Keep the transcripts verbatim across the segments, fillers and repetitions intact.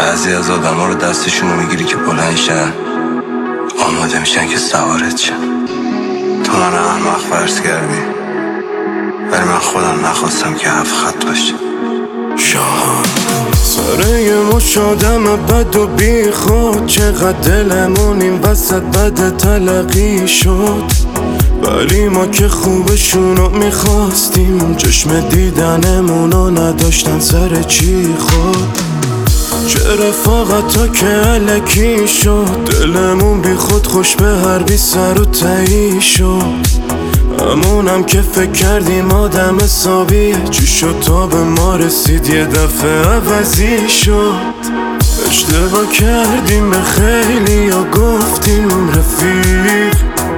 بعضی از آدم ها رو دستشون رو میگیری که بلند شن، آماده میشن که سوارت شن. تو من احمق فرض کردی، ولی من خودم نخواستم که هفت خط باشه. شاهان سره یه مش آدم بد و بی خود، چقدر دلمون این وسط بد تلقی شد، ولی ما که خوبشونو میخواستیم، چشم دیدنمونو نداشتن سر چی خود. چه رفاقتا که علکی شد، دلمون بی خود خوش به هر بی سر و تایی شد. همونم که فکر کردیم آدم حسابیه، چی شد تا به ما رسید یه دفعه عوضی شد. اشتباه کردیم به خیلی یا گفتیم رفیق،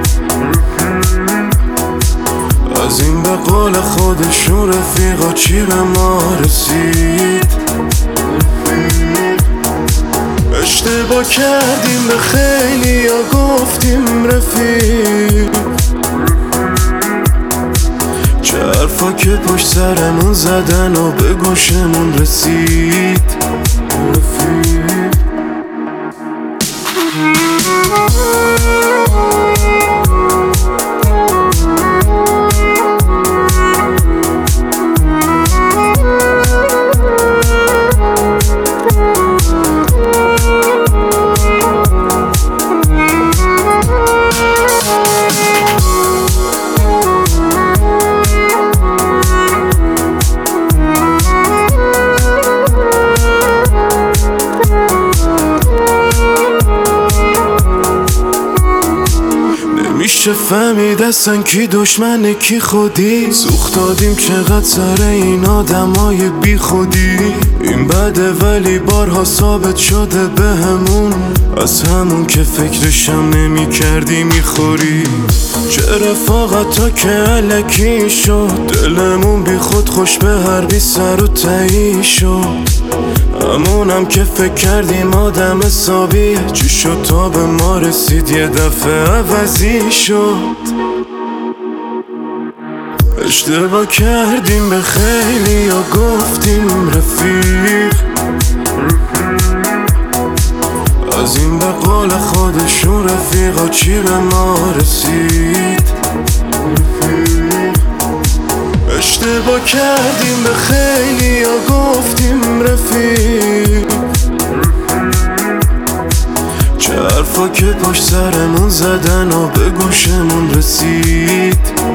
از این به قول خودشون رفیقا چی به ما رسید. اشتباه کردیم به خیلی یا گفتیم رفیق، چه حرفا که پشت سرمون زدن و به گوشمون رسید. رفیق میشه فهمید اصلا کی دشمنه کی خودی، سوخت دادیم چقدر سر این آدمای بی خودی. این بده ولی بارها ثابت شده به همون، از همون که فکرشم نمی کردی میخوری. چه رفاقتا که علکی شد، دلمون بی خود خوش به هر بی سر و تایی شد. همونم که فکر کردیم آدم حسابیه، چی شد تا به ما رسید یه دفعه عوضی شد. اشتباه کردیم به خیلی یا گفتیم رفیق، از این به قول خودشون رفیقا چی به ما رسید. اشتباه کردیم به خیلی یا گفتیم رفیق، چه حرفا که پشت سرمون زدن و به گوشمون رسید.